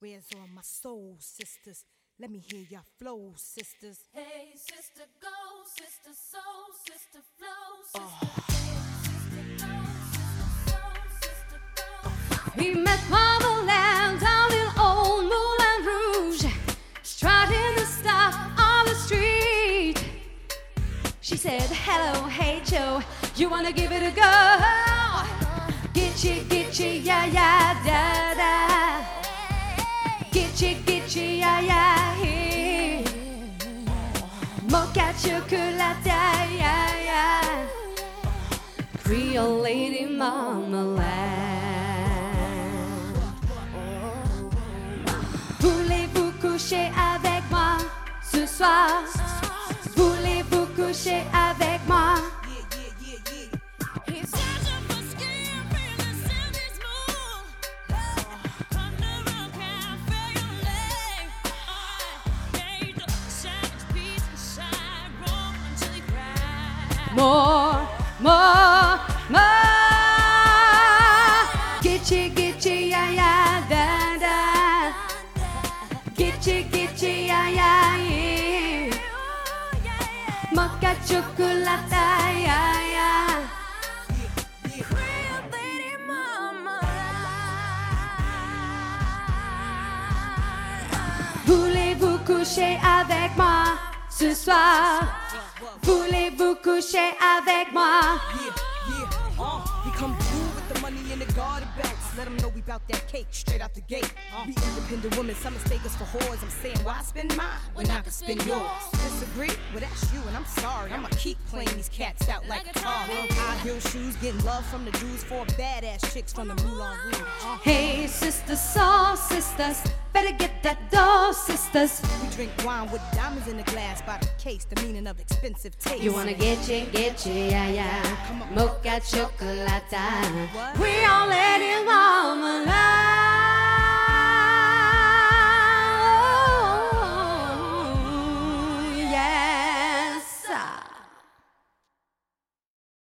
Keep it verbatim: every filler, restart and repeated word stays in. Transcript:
Where's all my soul sisters? Let me hear your flow, sisters. Hey, sister, go, sister, soul, sister, flow, sister. Oh. Hey, sister, go, sister, soul, sister, flow. We met Mama Lamb down in old Moulin Rouge, strutting the stuff on the street. She said, hello, hey Joe, you wanna give it a go? Gitchy, gitchy, yeah, yeah, da, da. Gitchy, gitchy, yeah, yeah, hey. Mocha chocolate, yeah, yeah. Creole lady marmalade. Voulez-vous coucher avec moi ce soir? Voulez-vous coucher avec moi? More, more, more. Gitchy, gitchy, yeah, yeah, da, da. Gitchy, gitchy, yeah, yeah, yeah. Mocha chocolate, yeah, yeah. Creole lady marmalade. Voulez-vous coucher avec moi ce soir? Voulez-vous coucher avec moi? Yeah, yeah, uh, we come through with the money in the garden bags. Let them know we bout that cake straight out the gate. Uh, we independent women, some mistake us for whores. I'm saying, why spend mine when I can spend yours? Disagree? Well, that's you, and I'm sorry. I'ma keep playing these cats out like a car. High heel shoes, getting love from the dudes, four badass chicks from the Moulin Rouge. Uh, hey, sisters, soul sisters, better get that dough, sisters. We drink wine with diamonds in the glass by the case, the meaning of expensive taste. You wanna get you, get you, yeah, yeah. Mocha chocolate. What?